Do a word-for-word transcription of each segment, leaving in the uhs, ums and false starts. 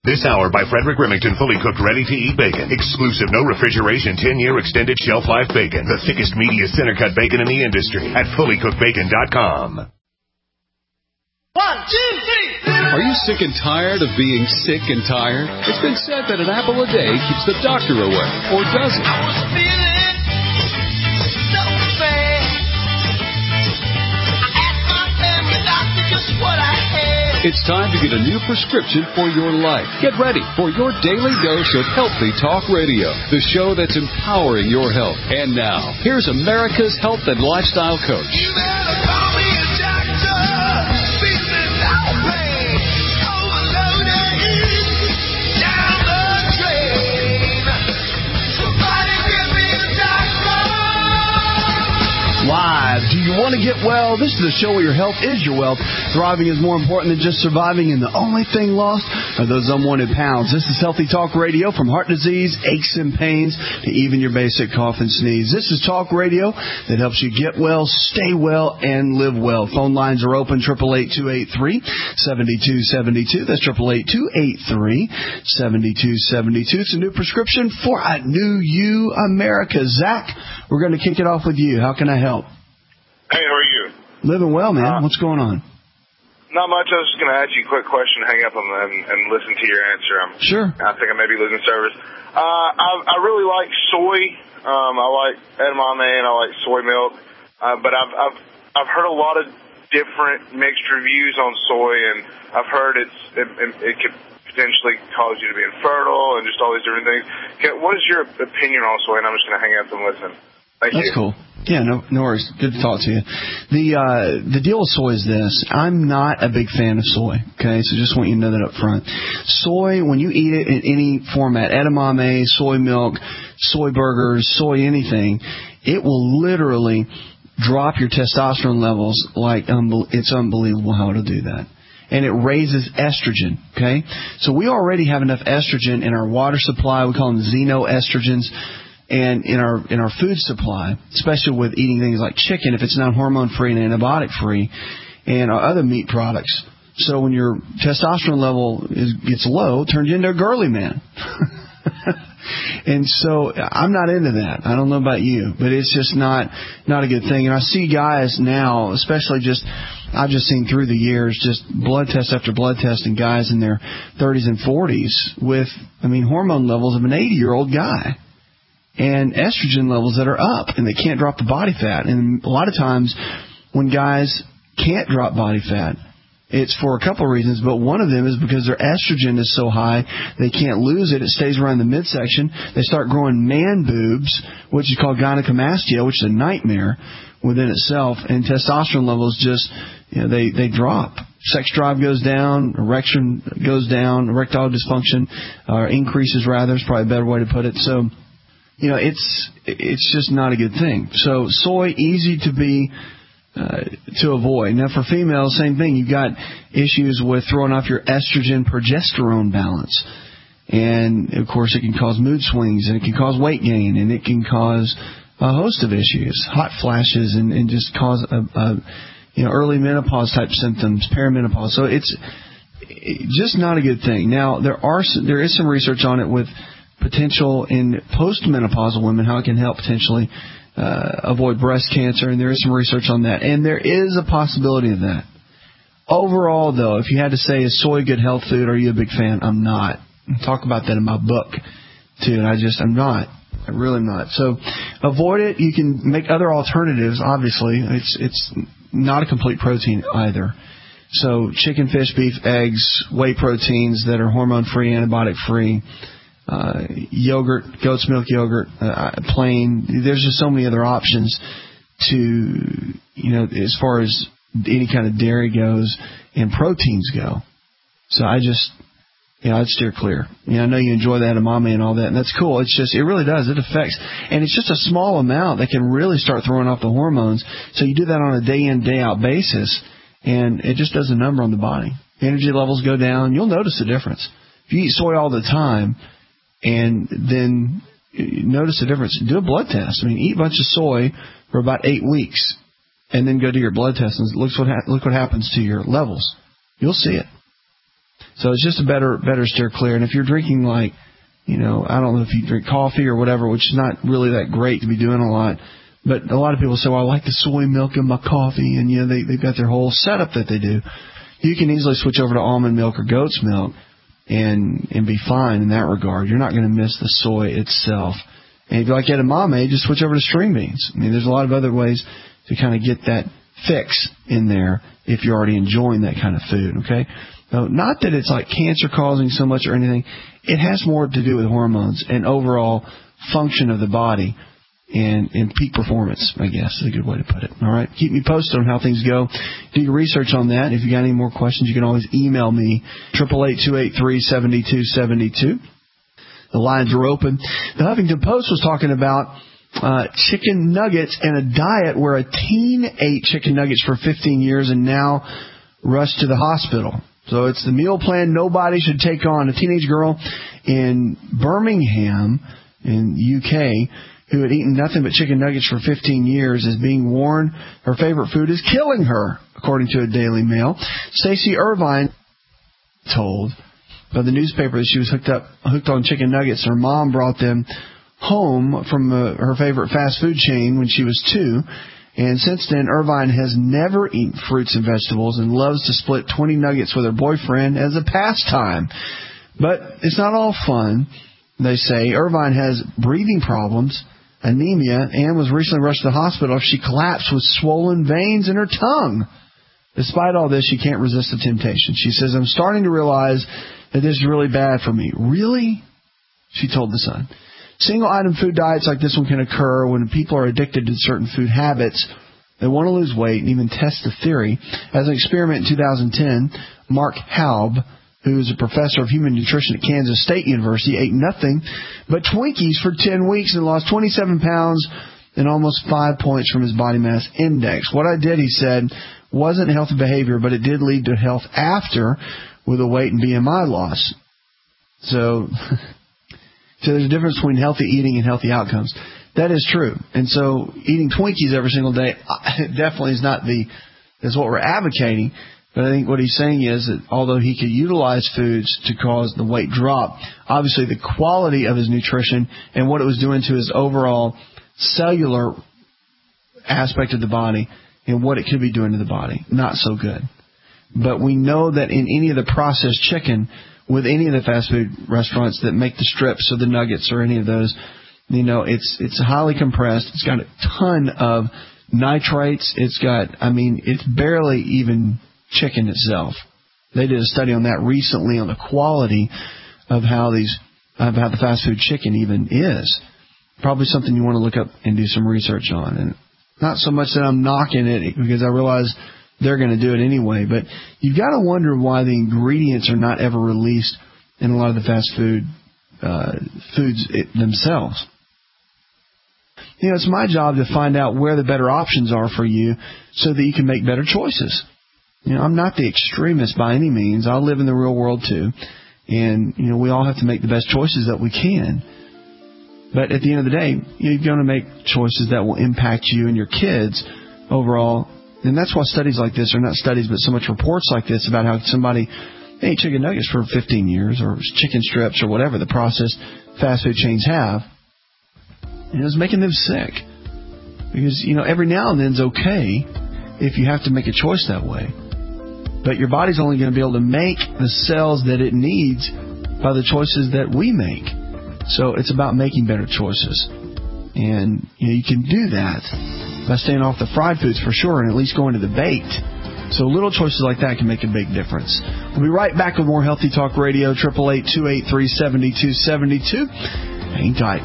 This hour by Frederick Remington, fully cooked, ready-to-eat bacon. Exclusive, no refrigeration, ten-year extended shelf life bacon. The thickest, meatiest center-cut bacon in the industry at fully cooked bacon dot com. One, two, three. Are you sick and tired of being sick and tired? It's been said that an apple a day keeps the doctor away, or does it? I was feeling so bad. I asked my family doctor just what I had. It's time to get a new prescription for your life. Get ready for your daily dose of Healthy Talk Radio, the show that's empowering your health. And now, here's America's health and lifestyle coach. You better call me a doctor. Feeling outraged, overloaded, down the drain. Somebody give me a doctor. Live. Do you want to get well? This is the show where your health is your wealth. Thriving is more important than just surviving, and the only thing lost are those unwanted pounds. This is Healthy Talk Radio, from heart disease, aches and pains, to even your basic cough and sneeze. This is Talk Radio that helps you get well, stay well, and live well. Phone lines are open, eight eight eight, two eight three, seven two seven two. That's eight eight eight, two eight three, seven two seven two. It's a new prescription for a new you, America. Zach, we're going to kick it off with you. How can I help? Hey, how are you? Living well, man. Uh, What's going on? Not much. I was just going to ask you a quick question, hang up and, and, and listen to your answer. I'm, Sure. I think I may be losing service. Uh, I, I really like soy. Um, I like edamame and I like soy milk. Uh, but I've, I've, I've heard a lot of different mixed reviews on soy, and I've heard it's, it, it, it could potentially cause you to be infertile and just all these different things. Can, what is your opinion on soy? And I'm just going to hang up and listen. Thank That's you. cool. Yeah, no, no worries. Good to talk to you. The uh, the deal with soy is this. I'm not a big fan of soy, okay? So just want you to know that up front. Soy, when you eat it in any format, edamame, soy milk, soy burgers, soy anything, it will literally drop your testosterone levels like unbe- it's unbelievable how it'll do that. And it raises estrogen, okay? So we already have enough estrogen in our water supply. We call them xenoestrogens. And in our in our food supply, especially with eating things like chicken, if it's not hormone-free and antibiotic-free, and our other meat products. So when your testosterone level is, gets low, it turns you into a girly man. And so I'm not into that. I don't know about you, but it's just not not a good thing. And I see guys now, especially just, I've just seen through the years, just blood test after blood test, and guys in their thirties and forties with, I mean, hormone levels of an eighty-year-old guy. And estrogen levels that are up, and they can't drop the body fat. And a lot of times when guys can't drop body fat, it's for a couple of reasons, but one of them is because their estrogen is so high, they can't lose it. It stays around the midsection. They start growing man boobs, which is called gynecomastia, which is a nightmare within itself. And testosterone levels just, you know, they, they drop. Sex drive goes down, erection goes down, erectile dysfunction uh, increases, rather, is probably a better way to put it. So, you know, it's it's just not a good thing. So soy, easy to be uh, to avoid. Now for females, same thing. You've got issues with throwing off your estrogen progesterone balance, and of course it can cause mood swings, and it can cause weight gain, and it can cause a host of issues, hot flashes, and, and just cause a, a you know early menopause type symptoms, perimenopause. So it's just not a good thing. Now there are there is some research on it with potential in postmenopausal women, how it can help potentially uh, avoid breast cancer, and there is some research on that. And there is a possibility of that. Overall, though, if you had to say, is soy good health food, are you a big fan? I'm not. I talk about that in my book, too, and I just, I'm not. I really am not. So avoid it. You can make other alternatives, obviously. It's, it's not a complete protein either. So chicken, fish, beef, eggs, whey proteins that are hormone-free, antibiotic-free, Uh, yogurt, goat's milk yogurt, uh, plain. There's just so many other options to, you know, as far as any kind of dairy goes and proteins go. So I just, you know, I'd steer clear. You know, I know you enjoy that edamame and all that, and that's cool. It's just, it really does. It affects, and it's just a small amount that can really start throwing off the hormones. So you do that on a day in, day out basis, and it just does a number on the body. Energy levels go down. You'll notice the difference. If you eat soy all the time, and then notice the difference. Do a blood test. I mean, eat a bunch of soy for about eight weeks, and then go do your blood test and look what ha- look what happens to your levels. You'll see it. So it's just a better better steer clear. And if you're drinking like, you know, I don't know if you drink coffee or whatever, which is not really that great to be doing a lot. But a lot of people say, well, I like the soy milk in my coffee. And, you know, they, they've got their whole setup that they do. You can easily switch over to almond milk or goat's milk and and be fine in that regard. You're not going to miss the soy itself. And if you like edamame, just switch over to string beans. I mean, there's a lot of other ways to kind of get that fix in there if you're already enjoying that kind of food, okay? Now, not that it's like cancer-causing so much or anything. It has more to do with hormones and overall function of the body and, and peak performance, I guess is a good way to put it. All right? Keep me posted on how things go. Do your research on that. If you got any more questions, you can always email me, eight eight eight, two eight three, seven two seven two. The lines are open. The Huffington Post was talking about uh, chicken nuggets and a diet where a teen ate chicken nuggets for fifteen years and now rushed to the hospital. So it's the meal plan nobody should take on. A teenage girl in Birmingham in the U K who had eaten nothing but chicken nuggets for fifteen years is being warned her favorite food is killing her, according to a Daily Mail. Stacey Irvine told by the newspaper that she was hooked up, hooked on chicken nuggets. Her mom brought them home from uh, her favorite fast food chain when she was two. And since then, Irvine has never eaten fruits and vegetables and loves to split twenty nuggets with her boyfriend as a pastime. But it's not all fun, they say. Irvine has breathing problems, anemia, and was recently rushed to the hospital after she collapsed with swollen veins in her tongue. Despite all this, she can't resist the temptation. She says, I'm starting to realize that this is really bad for me. Really? She told The Sun. Single-item food diets like this one can occur when people are addicted to certain food habits. They want to lose weight and even test the theory. As an experiment in two thousand ten, Mark Haub, who is a professor of human nutrition at Kansas State University, ate nothing but Twinkies for ten weeks and lost twenty-seven pounds and almost five points from his body mass index. What I did, he said, wasn't healthy behavior, but it did lead to health after with a weight and B M I loss. So... So there's a difference between healthy eating and healthy outcomes. That is true. And so eating Twinkies every single day definitely is not the, is what we're advocating. But I think what he's saying is that although he could utilize foods to cause the weight drop, obviously the quality of his nutrition and what it was doing to his overall cellular aspect of the body and what it could be doing to the body, not so good. But we know that in any of the processed chicken, with any of the fast food restaurants that make the strips or the nuggets or any of those, you know, it's it's highly compressed. It's got a ton of nitrates. It's got, I mean, it's barely even chicken itself. They did a study on that recently on the quality of how these, of how the fast food chicken even is. Probably something you want to look up and do some research on. And not so much that I'm knocking it because I realize they're going to do it anyway. But you've got to wonder why the ingredients are not ever released in a lot of the fast food uh, foods it, themselves. You know, it's my job to find out where the better options are for you so that you can make better choices. You know, I'm not the extremist by any means. I live in the real world too. And, you know, we all have to make the best choices that we can. But at the end of the day, you're going to make choices that will impact you and your kids overall. And that's why studies like this, or not studies, but so much reports like this about how somebody ate chicken nuggets for fifteen years or chicken strips or whatever the processed fast food chains have. And it was making them sick. Because, you know, every now and then is okay if you have to make a choice that way. But your body's only going to be able to make the cells that it needs by the choices that we make. So it's about making better choices. And, you know, you can do that by staying off the fried foods for sure and at least going to the baked. So little choices like that can make a big difference. We'll be right back with more Healthy Talk Radio, eight eight eight, two eight three, seven two seven two. Hang tight.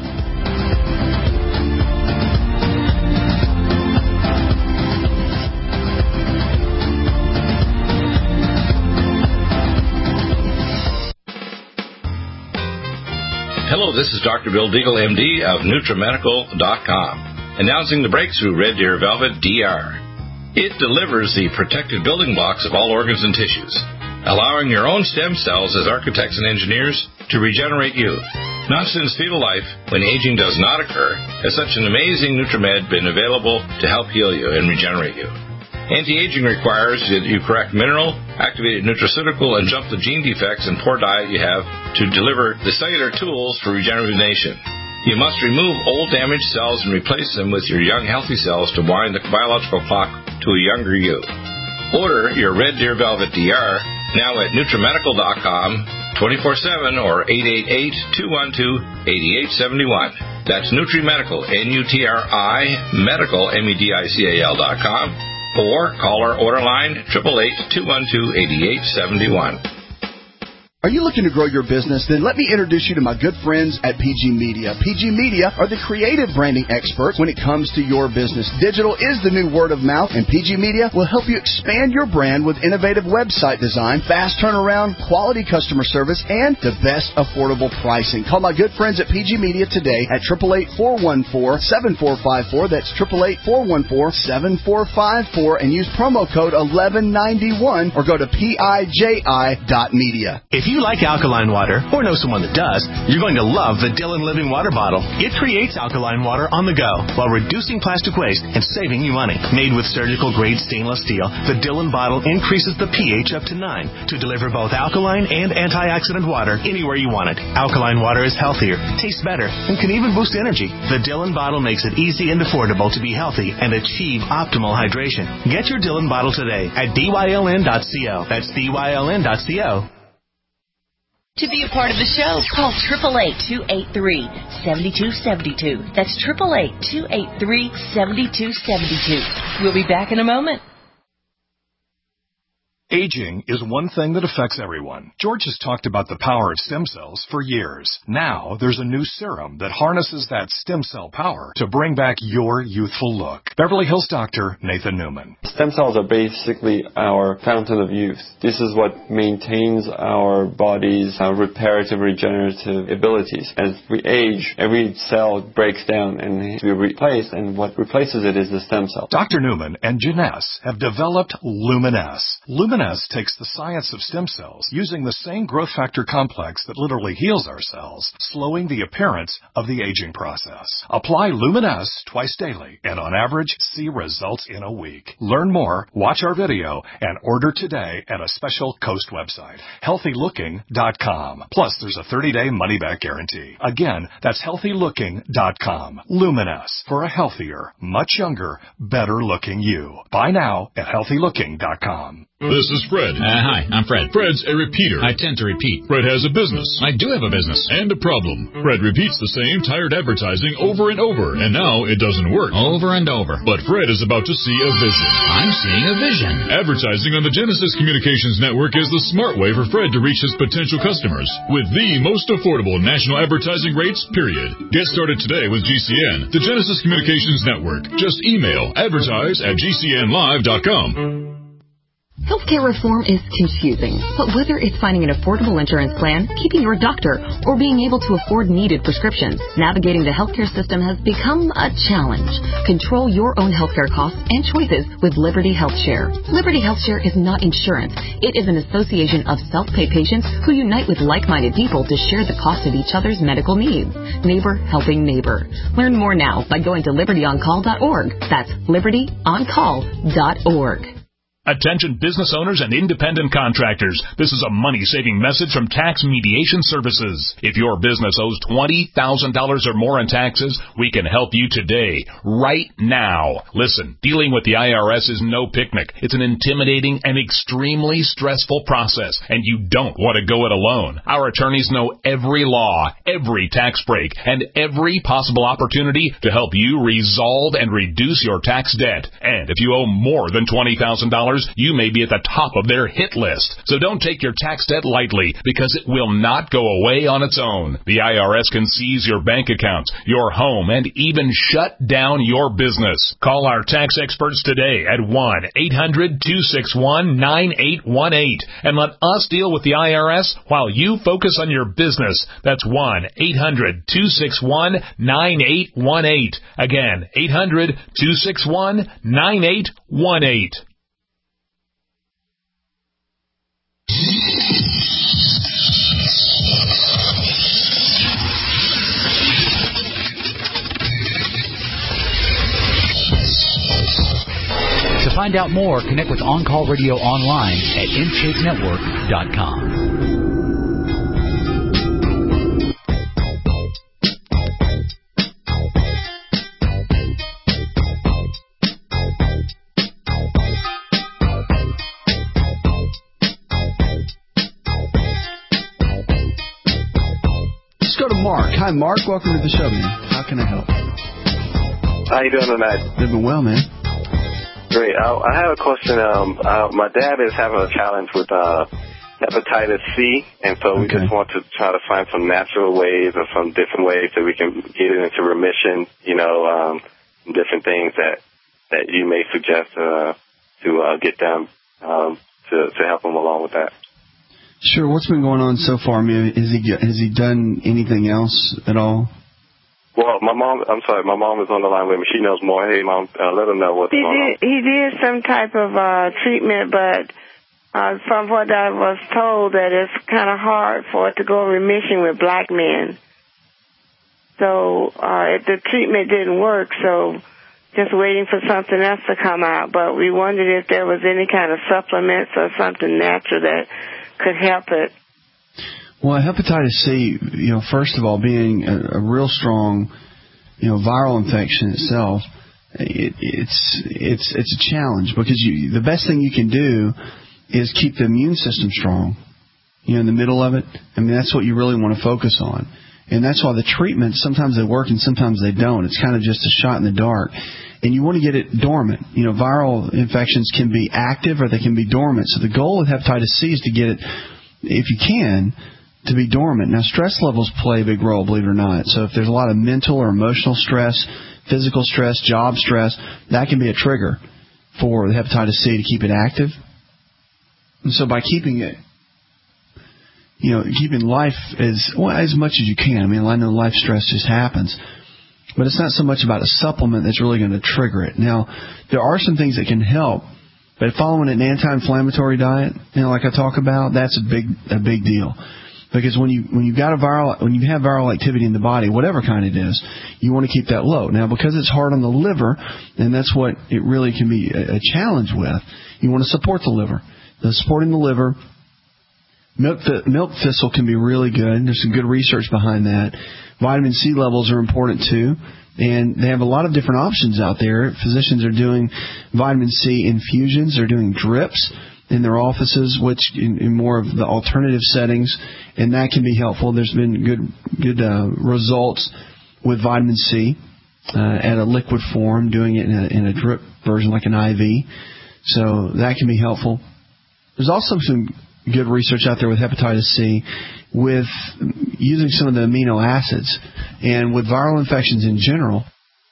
Hello, this is Doctor Bill Deagle, M D of Nutrimedical dot com. Announcing the breakthrough Red Deer Velvet D R. It delivers the protected building blocks of all organs and tissues, allowing your own stem cells as architects and engineers to regenerate youth. Not since fetal life, when aging does not occur, has such an amazing Nutrimed been available to help heal you and regenerate you. Anti-aging requires that you correct mineral, activated nutraceutical, and jump the gene defects and poor diet you have to deliver the cellular tools for regeneration. You must remove old damaged cells and replace them with your young healthy cells to wind the biological clock to a younger you. Order your Red Deer Velvet D R now at Nutrimedical dot com, twenty-four seven or eight eight eight, two one two, eight eight seven one. That's Nutrimedical, N U T R I, medical, M E D I C A L dot com, or call our order line, eight eight eight, two one two, eight eight seven one. Are you looking to grow your business? Then let me introduce you to my good friends at P G Media. P G Media are the creative branding experts when it comes to your business. Digital is the new word of mouth, and P G Media will help you expand your brand with innovative website design, fast turnaround, quality customer service, and the best affordable pricing. Call my good friends at P G Media today at eight eight eight, four one four, seven four five four. That's eight eight eight, four one four, seven four five four, and use promo code eleven ninety-one or go to P I J I dot media. If you like alkaline water, or know someone that does, you're going to love the Dillon Living Water Bottle. It creates alkaline water on the go while reducing plastic waste and saving you money. Made with surgical-grade stainless steel, the Dillon bottle increases the pH up to nine to deliver both alkaline and antioxidant water anywhere you want it. Alkaline water is healthier, tastes better, and can even boost energy. The Dillon bottle makes it easy and affordable to be healthy and achieve optimal hydration. Get your Dillon bottle today at D Y L N dot co. That's D Y L N dot co. To be a part of the show, call eight eight eight, two eight three, seven two seven two. That's eight eight eight, two eight three, seven two seven two. We'll be back in a moment. Aging is one thing that affects everyone. George has talked about the power of stem cells for years. Now, there's a new serum that harnesses that stem cell power to bring back your youthful look. Beverly Hills doctor Nathan Newman. Stem cells are basically our fountain of youth. This is what maintains our body's uh, reparative, regenerative abilities. As we age, every cell breaks down and needs to be replaced, and what replaces it is the stem cell. Doctor Newman and Janess have developed Luminess. Luminess takes the science of stem cells using the same growth factor complex that literally heals our cells, slowing the appearance of the aging process. Apply Luminess twice daily and on average see results in a week. Learn more, watch our video, and order today at a special Coast website, healthy looking dot com. Plus, there's a thirty-day money-back guarantee. Again, that's healthy looking dot com. Luminess, for a healthier, much younger, better-looking you. Buy now at healthy looking dot com. This is Fred. Uh, hi, I'm Fred. Fred's a repeater. I tend to repeat. Fred has a business. I do have a business. And a problem. Fred repeats the same tired advertising over and over, and now it doesn't work. Over and over. But Fred is about to see a vision. I'm seeing a vision. Advertising on the Genesis Communications Network is the smart way for Fred to reach his potential customers with the most affordable national advertising rates, period. Get started today with G C N, the Genesis Communications Network. Just email advertise at G C N live dot com. Healthcare reform is confusing, but whether it's finding an affordable insurance plan, keeping your doctor, or being able to afford needed prescriptions, navigating the healthcare system has become a challenge. Control your own healthcare costs and choices with Liberty HealthShare. Liberty HealthShare is not insurance. It is an association of self-pay patients who unite with like-minded people to share the cost of each other's medical needs. Neighbor helping neighbor. Learn more now by going to liberty on call dot org. That's liberty on call dot org. Attention business owners and independent contractors. This is a money-saving message from Tax Mediation Services. If your business owes twenty thousand dollars or more in taxes, we can help you today, right now. Listen, dealing with the I R S is no picnic. It's an intimidating and extremely stressful process, and you don't want to go it alone. Our attorneys know every law, every tax break, and every possible opportunity to help you resolve and reduce your tax debt. And if you owe more than twenty thousand dollars, you may be at the top of their hit list. So don't take your tax debt lightly, because it will not go away on its own. The I R S can seize your bank accounts, your home, and even shut down your business. Call our tax experts today at one eight hundred, two six one, nine eight one eight and let us deal with the I R S while you focus on your business. That's one eight hundred, two six one, nine eight one eight. Again, eight hundred, two six one, nine eight one eight. To find out more, connect with On Call Radio online at in shape network dot com. Mark. Hi, Mark. Welcome to the show, man. How can I help? How you doing tonight? Doing well, man. Great. I, I have a question. Um, uh, my dad is having a challenge with uh, hepatitis C, and so we okay. just want to try to find some natural ways or some different ways that we can get it into remission, you know, um, different things that, that you may suggest uh, to uh, get them um, to, to help him along with that. Sure. What's been going on so far? I mean, has he has he done anything else at all? Well, my mom, I'm sorry, my mom is on the line with me. She knows more. Hey, Mom, uh, let her know what's he going did, on. He did some type of uh, treatment, but uh, from what I was told, that it's kind of hard for it to go in remission with black men. So uh, the treatment didn't work, so just waiting for something else to come out. But we wondered if there was any kind of supplements or something natural that could help it. Well, hepatitis C, you know, first of all, being a, a real strong, you know, viral infection itself, it, it's it's it's a challenge because you the best thing you can do is keep the immune system strong. You know, in the middle of it, I mean, that's what you really want to focus on, and that's why the treatments sometimes they work and sometimes they don't. It's kind of just a shot in the dark. And you want to get it dormant. You know, viral infections can be active or they can be dormant. So the goal with hepatitis C is to get it, if you can, to be dormant. Now, stress levels play a big role, believe it or not. So if there's a lot of mental or emotional stress, physical stress, job stress, that can be a trigger for the hepatitis C to keep it active. And so by keeping it, you know, keeping life as, well, as much as you can. I mean, I know life stress just happens. But it's not so much about a supplement that's really going to trigger it. Now, there are some things that can help, but following an anti-inflammatory diet, you know, like I talk about, that's a big a big deal. Because when you when you've got a viral when you have viral activity in the body, whatever kind it is, you want to keep that low. Now, because it's hard on the liver, and that's what it really can be a, a challenge with, you want to support the liver. The supporting the liver. Milk, th- milk thistle can be really good. There's some good research behind that. Vitamin C levels are important too, and they have a lot of different options out there. Physicians are doing vitamin C infusions. They're doing drips in their offices, which in, in more of the alternative settings, and that can be helpful. There's been good good uh, results with vitamin C uh, at a liquid form, doing it in a, in a drip version like an I V. So that can be helpful. There's also some good research out there with hepatitis C with using some of the amino acids. And with viral infections in general,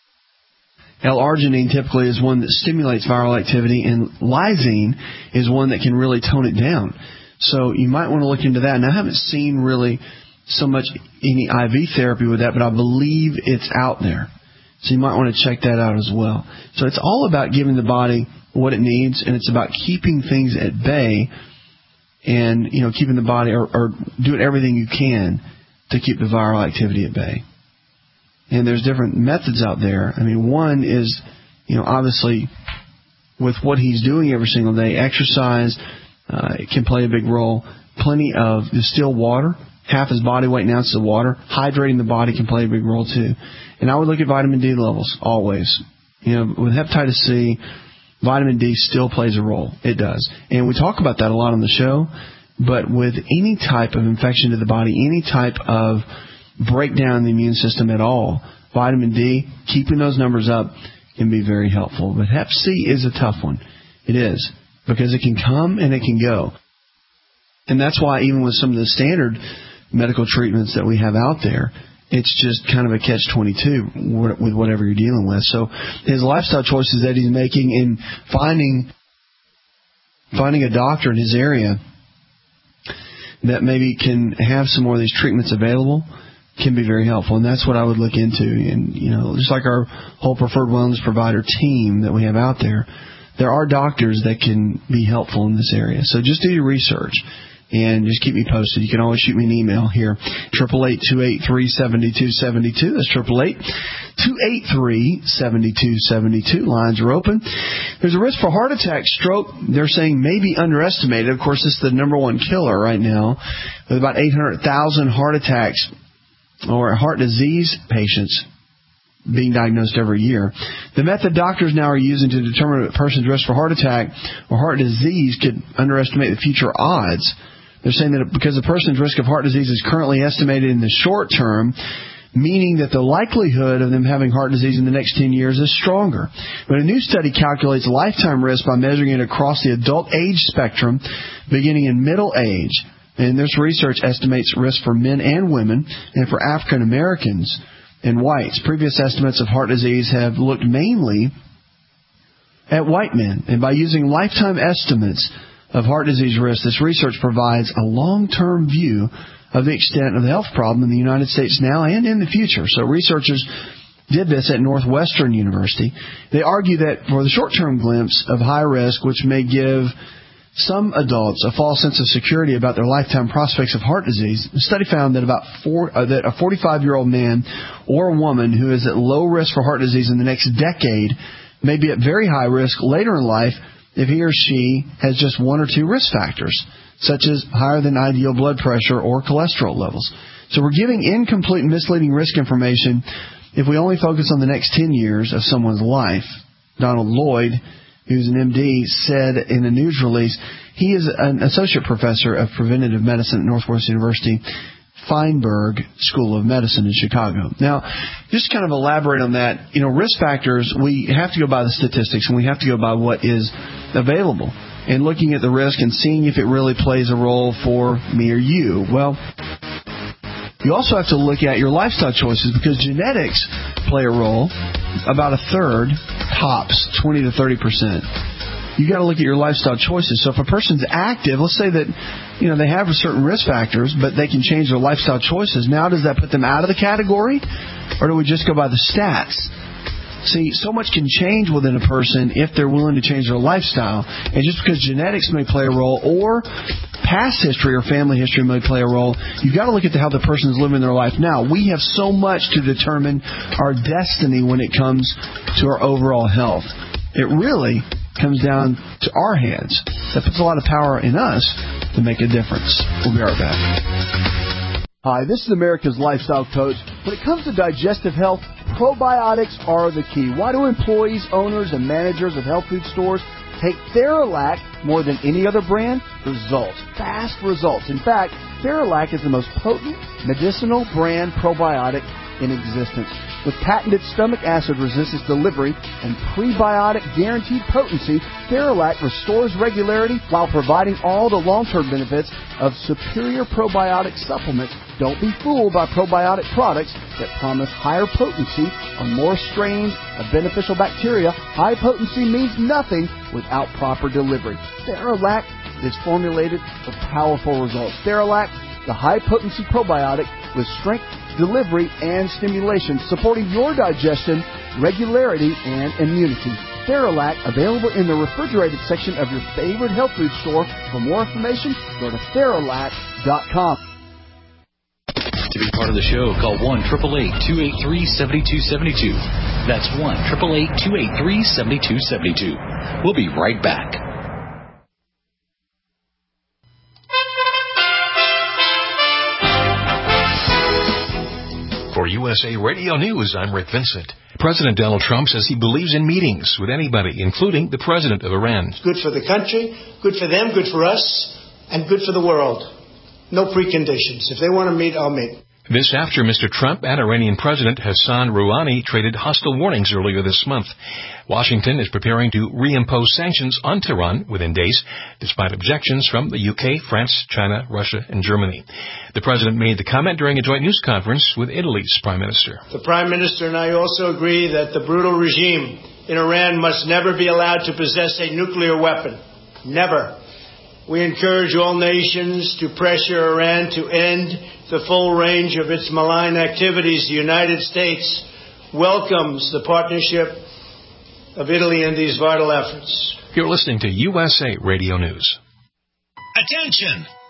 L-arginine typically is one that stimulates viral activity, and lysine is one that can really tone it down. So you might want to look into that. And I haven't seen really so much any I V therapy with that, but I believe it's out there. So you might want to check that out as well. So it's all about giving the body what it needs, and it's about keeping things at bay and, you know, keeping the body or, or doing everything you can to keep the viral activity at bay. And there's different methods out there. I mean, one is, you know, obviously with what he's doing every single day, exercise uh, it can play a big role. Plenty of distilled water, half his body weight in ounces of water. Hydrating the body can play a big role too. And I would look at vitamin D levels always. You know, with hepatitis C, vitamin D still plays a role. It does. And we talk about that a lot on the show. But with any type of infection to the body, any type of breakdown in the immune system at all, vitamin D, keeping those numbers up can be very helpful. But hep C is a tough one. It is. Because it can come and it can go. And that's why even with some of the standard medical treatments that we have out there, it's just kind of a catch twenty-two with whatever you're dealing with. So his lifestyle choices that he's making in finding finding a doctor in his area that maybe can have some more of these treatments available can be very helpful. And that's what I would look into. And, you know, just like our whole preferred wellness provider team that we have out there, there are doctors that can be helpful in this area. So just do your research. And just keep me posted. You can always shoot me an email here. Triple eight two eight three seventy two seventy two. That's triple eight two eight three seventy two seventy two. Lines are open. There's a risk for heart attack, stroke. They're saying maybe underestimated. Of course, this is the number one killer right now, with about eight hundred thousand heart attacks or heart disease patients being diagnosed every year. The method doctors now are using to determine if a person's risk for heart attack or heart disease could underestimate the future odds. They're saying that because a person's risk of heart disease is currently estimated in the short term, meaning that the likelihood of them having heart disease in the next ten years is stronger. But a new study calculates lifetime risk by measuring it across the adult age spectrum, beginning in middle age. And this research estimates risk for men and women and for African Americans and whites. Previous estimates of heart disease have looked mainly at white men. And by using lifetime estimates of heart disease risk, this research provides a long-term view of the extent of the health problem in the United States now and in the future. So researchers did this at Northwestern University. They argue that for the short-term glimpse of high risk, which may give some adults a false sense of security about their lifetime prospects of heart disease, the study found that about four, uh, that a forty-five-year-old man or woman who is at low risk for heart disease in the next decade may be at very high risk later in life if he or she has just one or two risk factors, such as higher than ideal blood pressure or cholesterol levels. So we're giving incomplete and misleading risk information if we only focus on the next ten years of someone's life. Donald Lloyd, who's an M D, said in a news release, he is an associate professor of preventive medicine at Northwestern University Feinberg School of Medicine in Chicago. Now, just to kind of elaborate on that, you know, risk factors, we have to go by the statistics and we have to go by what is available. And looking at the risk and seeing if it really plays a role for me or you. Well, you also have to look at your lifestyle choices because genetics play a role, about a third, tops, twenty to thirty percent. You got to look at your lifestyle choices. So if a person's active, let's say that, you know, they have certain risk factors, but they can change their lifestyle choices. Now, does that put them out of the category, or do we just go by the stats? See, so much can change within a person if they're willing to change their lifestyle. And just because genetics may play a role or past history or family history may play a role, you've got to look at how the person is living their life now. We have so much to determine our destiny when it comes to our overall health. It really comes down to our hands. That puts a lot of power in us to make a difference. We'll be right back. Hi, this is America's Lifestyle Coach. When it comes to digestive health, probiotics are the key. Why do employees, owners, and managers of health food stores take Theralac more than any other brand? Results. Fast results. In fact, Theralac is the most potent medicinal brand probiotic in existence. With patented stomach acid resistance delivery and prebiotic guaranteed potency, Theralac restores regularity while providing all the long-term benefits of superior probiotic supplements. Don't be fooled by probiotic products that promise higher potency on more strains of beneficial bacteria. High potency means nothing without proper delivery. Theralac is formulated for powerful results. Theralac, the high-potency probiotic with strength, delivery, and stimulation, supporting your digestion, regularity, and immunity. Theralac, available in the refrigerated section of your favorite health food store. For more information, go to Theralac dot com. To be part of the show, call one eight eight eight, two eight three, seven two seven two. That's one eight eight eight, two eight three, seven two seven two. We'll be right back. For U S A Radio News, I'm Rick Vincent. President Donald Trump says he believes in meetings with anybody, including the president of Iran. Good for the country, good for them, good for us, and good for the world. No preconditions. If they want to meet, I'll meet. This after Mister Trump and Iranian President Hassan Rouhani traded hostile warnings earlier this month. Washington is preparing to reimpose sanctions on Tehran within days, despite objections from the U K, France, China, Russia, and Germany. The president made the comment during a joint news conference with Italy's prime minister. The prime minister and I also agree that the brutal regime in Iran must never be allowed to possess a nuclear weapon. Never. We encourage all nations to pressure Iran to end the full range of its malign activities. The United States welcomes the partnership of Italy in these vital efforts. You're listening to U S A Radio News. Attention!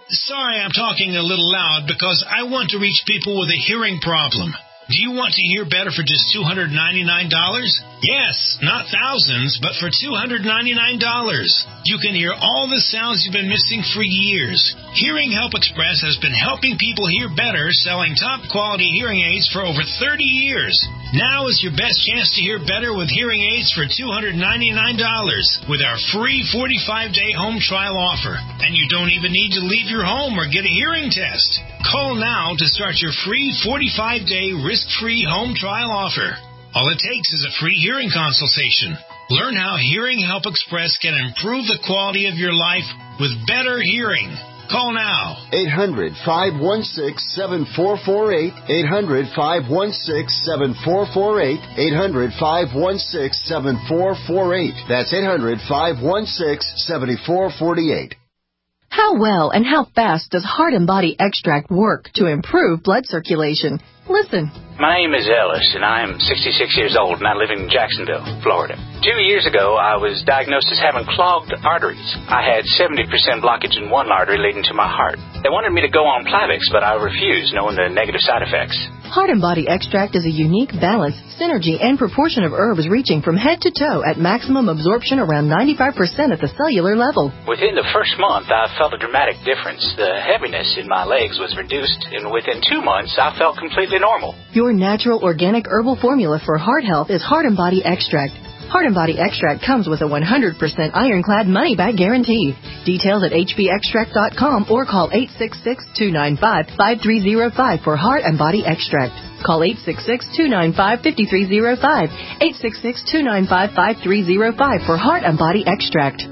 Sorry, I'm talking a little loud because I want to reach people with a hearing problem. Do you want to hear better for just two hundred ninety-nine dollars? Yes, not thousands, but for two hundred ninety-nine dollars. You can hear all the sounds you've been missing for years. Hearing Help Express has been helping people hear better, selling top-quality hearing aids for over thirty years. Now is your best chance to hear better with hearing aids for two hundred ninety-nine dollars with our free forty-five day home trial offer. And you don't even need to leave your home or get a hearing test. Call now to start your free forty-five day risk-free home trial offer. All it takes is a free hearing consultation. Learn how Hearing Help Express can improve the quality of your life with better hearing. Call now. eight hundred, five one six, seven four four eight. eight hundred, five one six, seven four four eight. eight hundred, five one six, seven four four eight. That's eight hundred, five one six, seven four four eight. How well and how fast does Heart and Body Extract work to improve blood circulation? Listen. My name is Ellis, and I am sixty-six years old, and I live in Jacksonville, Florida. Two years ago, I was diagnosed as having clogged arteries. I had seventy percent blockage in one artery leading to my heart. They wanted me to go on Plavix, but I refused, knowing the negative side effects. Heart and Body Extract is a unique balance, synergy, and proportion of herbs reaching from head to toe at maximum absorption around ninety-five percent at the cellular level. Within the first month, I felt a dramatic difference. The heaviness in my legs was reduced, and within two months, I felt completely normal. Your natural organic herbal formula for heart health is Heart and Body Extract. Heart and Body Extract comes with a one hundred percent ironclad money-back guarantee. Details at h b extract dot com or call eight six six, two nine five, five three zero five for Heart and Body Extract. Call eight six six, two nine five, five three zero five, eight six six, two nine five, five three zero five for Heart and Body Extract.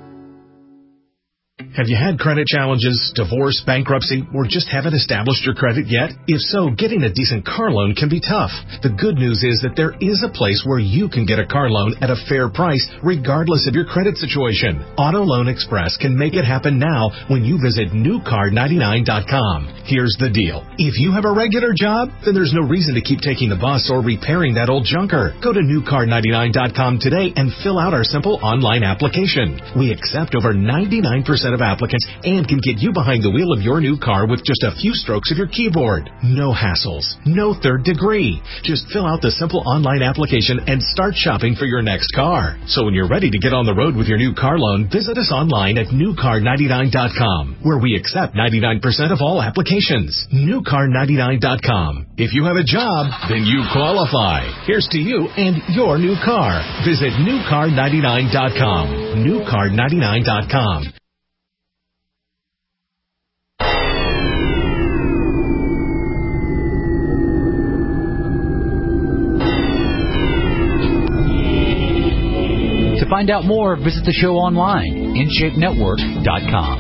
Have you had credit challenges, divorce, bankruptcy, or just haven't established your credit yet? If so, getting a decent car loan can be tough. The good news is that there is a place where you can get a car loan at a fair price, regardless of your credit situation. Auto Loan Express can make it happen now when you visit new car ninety-nine dot com. Here's the deal. If you have a regular job, then there's no reason to keep taking the bus or repairing that old junker. Go to new car ninety-nine dot com today and fill out our simple online application. We accept over ninety-nine percent of applicants and can get you behind the wheel of your new car with just a few strokes of your keyboard. No hassles, no third degree. Just fill out the simple online application and start shopping for your next car. So when you're ready to get on the road with your new car loan, visit us online at new car ninety-nine dot com, where we accept ninety-nine percent of all applications. new car ninety-nine dot com. If you have a job, then you qualify. Here's to you and your new car. Visit new car ninety-nine dot com. new car ninety-nine dot com. To find out more, visit the show online, in shape network dot com.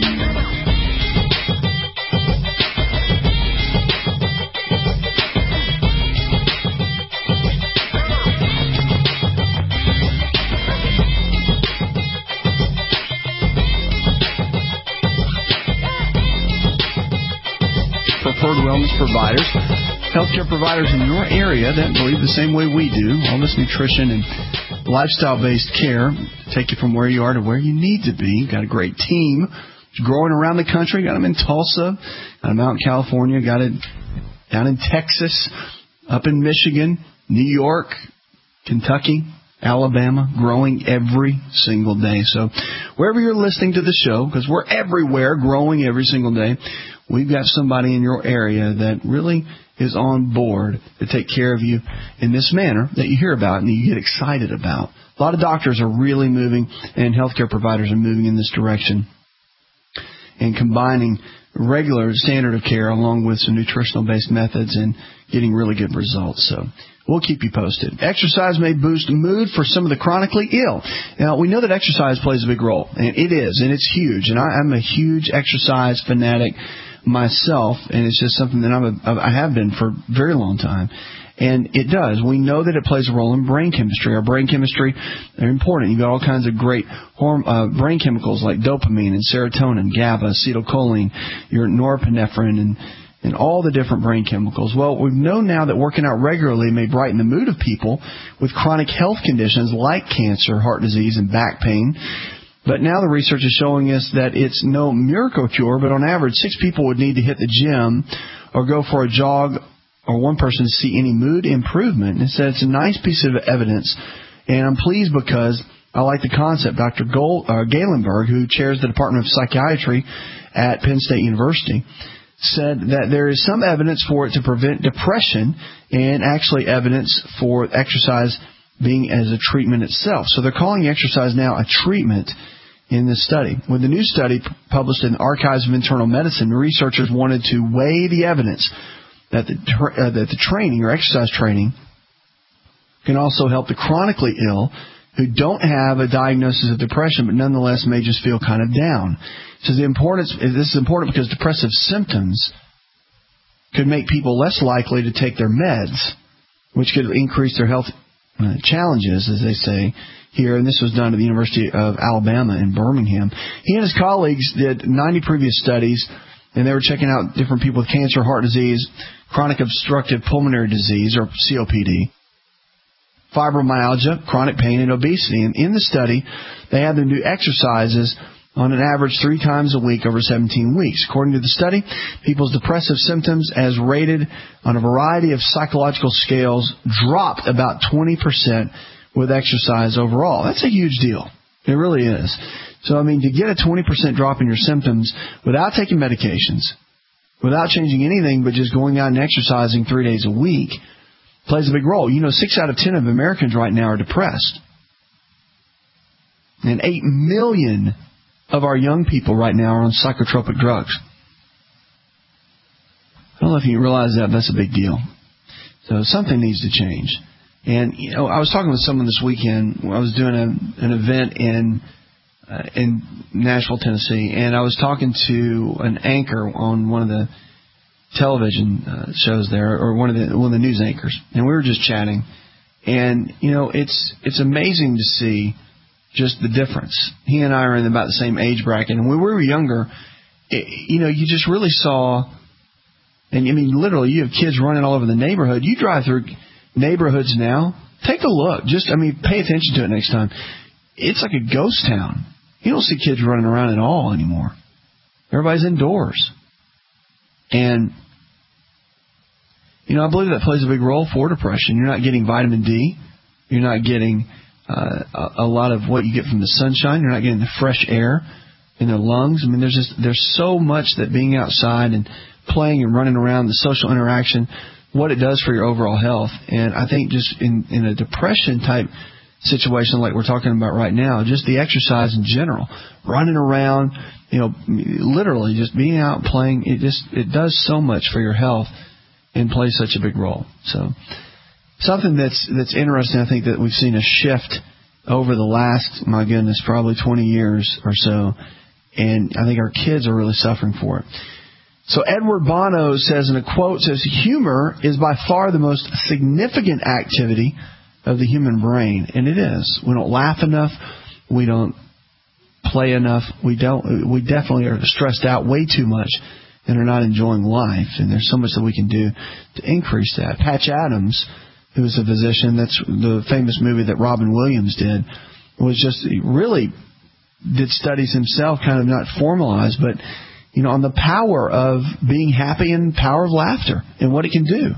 Preferred wellness providers, healthcare providers in your area that believe the same way we do, all this nutrition and lifestyle-based care, take you from where you are to where you need to be. Got a great team growing around the country. Got them in Tulsa, got them out in California, got it down in Texas, up in Michigan, New York, Kentucky, Alabama, growing every single day. So wherever you're listening to the show, because we're everywhere, growing every single day, we've got somebody in your area that really is on board to take care of you in this manner that you hear about and you get excited about. A lot of doctors are really moving, and healthcare providers are moving in this direction and combining regular standard of care along with some nutritional-based methods and getting really good results. So we'll keep you posted. Exercise may boost mood for some of the chronically ill. Now, we know that exercise plays a big role, and it is, and it's huge. And I, I'm a huge exercise fanatic myself, and it's just something that I'm a, I have been for a very long time. And it does. We know that it plays a role in brain chemistry. Our brain chemistry are important. You've got all kinds of great horm- uh, brain chemicals like dopamine and serotonin, GABA, acetylcholine, your norepinephrine, and, and all the different brain chemicals. Well, we know now that working out regularly may brighten the mood of people with chronic health conditions like cancer, heart disease, and back pain. But now the research is showing us that it's no miracle cure, but on average, six people would need to hit the gym or go for a jog, or one person to see any mood improvement. And so it's a nice piece of evidence, and I'm pleased because I like the concept. Doctor Gold, uh, Galenberg, who chairs the Department of Psychiatry at Penn State University, said that there is some evidence for it to prevent depression and actually evidence for exercise being as a treatment itself. So they're calling exercise now a treatment in this study. With the new study published in the Archives of Internal Medicine, the researchers wanted to weigh the evidence that the, tra- uh, that the training or exercise training can also help the chronically ill who don't have a diagnosis of depression but nonetheless may just feel kind of down. So the importance, this is important because depressive symptoms could make people less likely to take their meds, which could increase their health uh, challenges, as they say here. And this was done at the University of Alabama in Birmingham. He and his colleagues did ninety previous studies, and they were checking out different people with cancer, heart disease, chronic obstructive pulmonary disease, or C O P D, fibromyalgia, chronic pain, and obesity. And in the study, they had them do exercises on an average three times a week over seventeen weeks. According to the study, people's depressive symptoms, as rated on a variety of psychological scales, dropped about twenty percent with exercise overall. That's a huge deal. It really is. So, I mean, to get a twenty percent drop in your symptoms without taking medications, without changing anything but just going out and exercising three days a week, plays a big role. You know, six out of ten of Americans right now are depressed. And eight million of our young people right now are on psychotropic drugs. I don't know if you realize that, but that's a big deal. So something needs to change. And, you know, I was talking with someone this weekend. I was doing a, an event in uh, in Nashville, Tennessee, and I was talking to an anchor on one of the television uh, shows there, or one of the one of the news anchors, and we were just chatting. And, you know, it's it's amazing to see just the difference. He and I are in about the same age bracket, and when we were younger, it, you know, you just really saw, and I mean, literally, you have kids running all over the neighborhood. You drive through neighborhoods now, take a look. Just, I mean, pay attention to it next time. It's like a ghost town. You don't see kids running around at all anymore. Everybody's indoors. And, you know, I believe that plays a big role for depression. You're not getting vitamin D. You're not getting uh, a, a lot of what you get from the sunshine. You're not getting the fresh air in their lungs. I mean, there's just there's so much that being outside and playing and running around, the social interaction, what it does for your overall health. And I think just in, in a depression type situation like we're talking about right now, just the exercise in general, running around, you know, literally just being out playing, it just it does so much for your health and plays such a big role. So something that's that's interesting, I think, that we've seen a shift over the last, my goodness, probably twenty years or so, and I think our kids are really suffering for it. So Edward Bono says in a quote, says, humor is by far the most significant activity of the human brain. And it is. We don't laugh enough. We don't play enough. We don't. We definitely are stressed out way too much and are not enjoying life. And there's so much that we can do to increase that. Patch Adams, who is a physician, that's the famous movie that Robin Williams did, was just really did studies himself, kind of not formalized, but you know, on the power of being happy and power of laughter and what it can do.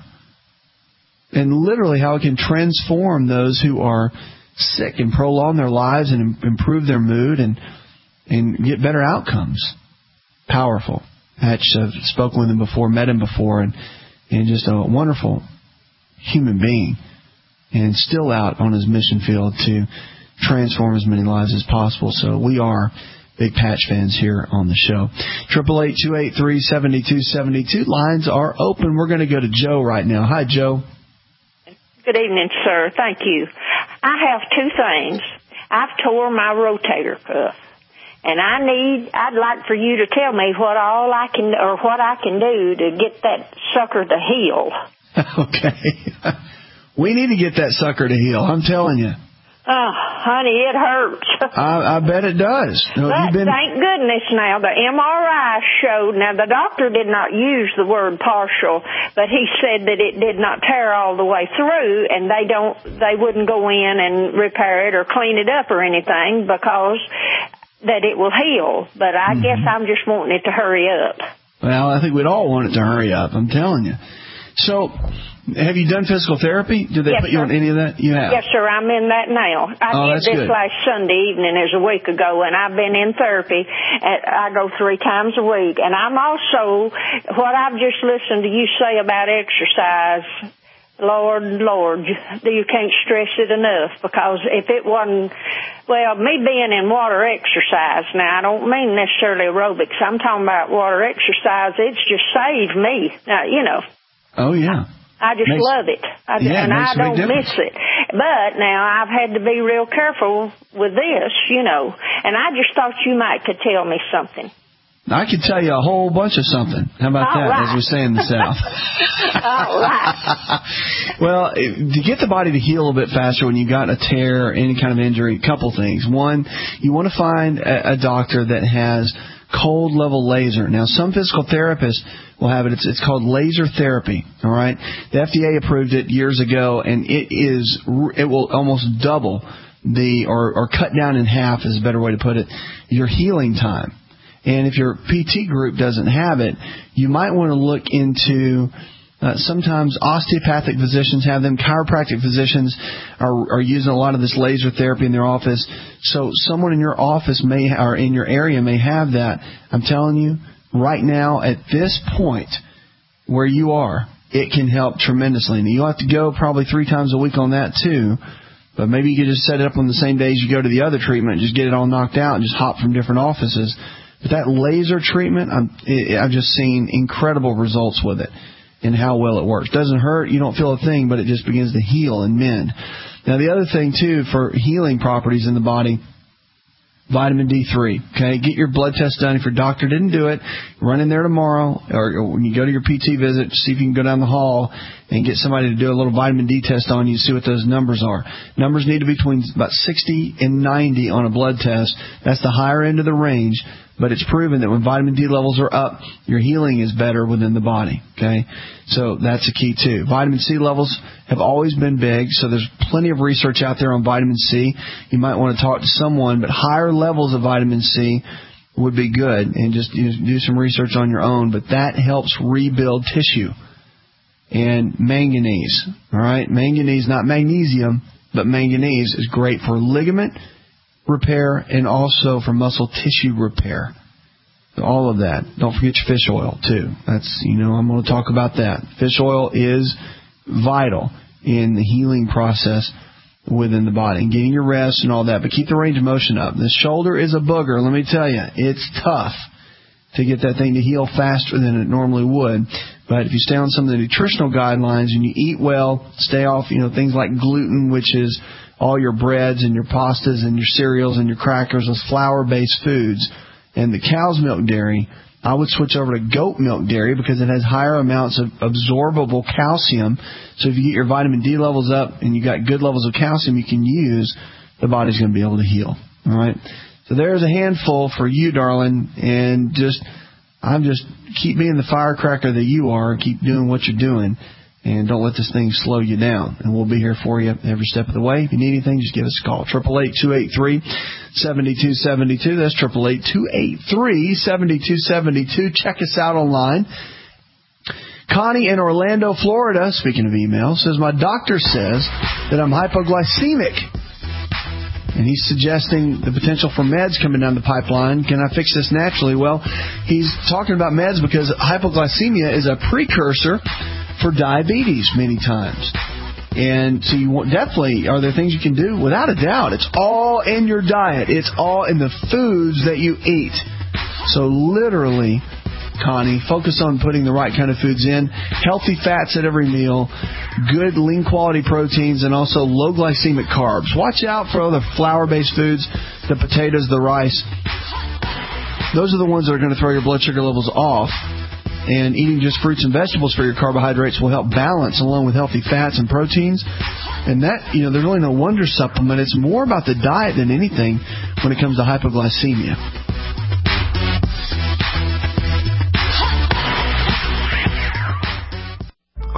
And literally how it can transform those who are sick and prolong their lives and improve their mood and and get better outcomes. Powerful. Hatch, I've spoken with him before, met him before, and, and just a wonderful human being. And still out on his mission field to transform as many lives as possible. So we are big Patch fans here on the show. triple eight, two eight three, seven two seven two. Lines are open. We're going to go to Joe right now. Hi, Joe. Good evening, sir. Thank you. I have two things. I've tore my rotator cuff, and I need, I'd like for you to tell me what all I can, or what I can do to get that sucker to heal. Okay. We need to get that sucker to heal. I'm telling you. Oh, honey, it hurts. I, I bet it does. No, but you've been... thank goodness now the M R I showed, now the doctor did not use the word partial, but he said that it did not tear all the way through, and they don't, they wouldn't go in and repair it or clean it up or anything because that it will heal, but I mm-hmm. guess I'm just wanting it to hurry up. Well, I think we'd all want it to hurry up, I'm telling you. So, have you done physical therapy? Did they yes, put you sir. on any of that? You have? Yes, sir. I'm in that now. I oh, did that's this good. last Sunday evening, as a week ago, and I've been in therapy. I go three times a week. And I'm also, what I've just listened to you say about exercise, Lord, Lord, you can't stress it enough, because if it wasn't, well, me being in water exercise, now I don't mean necessarily aerobics, I'm talking about water exercise, it's just saved me, now, you know. Oh, yeah. I just makes, love it, I, yeah, and it I don't miss it. But now I've had to be real careful with this, you know, and I just thought you might could tell me something. I could tell you a whole bunch of something. How about All that, right. as we say in the South? All right. Well, to get the body to heal a little bit faster when you've got a tear, any kind of injury, a couple things. One, you want to find a, a doctor that has cold level laser. Now, some physical therapists will have it. It's, it's called laser therapy. All right. The F D A approved it years ago, and it is it will almost double the or, or cut down in half is a better way to put it, your healing time. And if your P T group doesn't have it, you might want to look into, uh, sometimes osteopathic physicians have them, chiropractic physicians are, are using a lot of this laser therapy in their office. So someone in your office may, or in your area may have that. I'm telling you, right now, at this point where you are, it can help tremendously. Now, you'll have to go probably three times a week on that too. But maybe you could just set it up on the same days you go to the other treatment and just get it all knocked out and just hop from different offices. But that laser treatment, I'm, I've just seen incredible results with it and how well it works. Doesn't hurt, you don't feel a thing, but it just begins to heal and mend. Now, the other thing, too, for healing properties in the body, vitamin D three. Okay, get your blood test done. If your doctor didn't do it, run in there tomorrow, or, or when you go to your P T visit, see if you can go down the hall and get somebody to do a little vitamin D test on you, see what those numbers are. Numbers need to be between about sixty and ninety on a blood test. That's the higher end of the range. But it's proven that when vitamin D levels are up, your healing is better within the body. Okay, so that's a key too. Vitamin C levels have always been big, so there's plenty of research out there on vitamin C. You might want to talk to someone, but higher levels of vitamin C would be good, and just you know, do some research on your own. But that helps rebuild tissue. And manganese, all right, manganese, not magnesium, but manganese is great for ligament repair and also for muscle tissue repair. All of that. Don't forget your fish oil too. That's, you know, I'm going to talk about that. Fish oil is vital in the healing process within the body and getting your rest and all that. But keep the range of motion up. The shoulder is a booger. Let me tell you, it's tough to get that thing to heal faster than it normally would. But if you stay on some of the nutritional guidelines and you eat well, stay off, you know, things like gluten, which is all your breads and your pastas and your cereals and your crackers, those flour-based foods, and the cow's milk dairy, I would switch over to goat milk dairy because it has higher amounts of absorbable calcium. So if you get your vitamin D levels up and you got good levels of calcium you can use, the body's going to be able to heal. All right? So there's a handful for you, darling, and just I'm just keep being the firecracker that you are, keep doing what you're doing. And don't let this thing slow you down. And we'll be here for you every step of the way. If you need anything, just give us a call. eight eight eight, two eight three, seven two seven two. That's eight eight eight, two eight three, seven two seven two. Check us out online. Connie in Orlando, Florida, speaking of email, says, my doctor says that I'm hypoglycemic. And he's suggesting the potential for meds coming down the pipeline. Can I fix this naturally? Well, he's talking about meds because hypoglycemia is a precursor for diabetes many times. And so you want, definitely, are there things you can do? Without a doubt. It's all in your diet. It's all in the foods that you eat. So literally, Connie, focus on putting the right kind of foods in. Healthy fats at every meal. Good lean quality proteins and also low glycemic carbs. Watch out for other flour-based foods, the potatoes, the rice. Those are the ones that are going to throw your blood sugar levels off. And eating just fruits and vegetables for your carbohydrates will help balance along with healthy fats and proteins. And that, you know, there's really no wonder supplement. It's more about the diet than anything when it comes to hypoglycemia.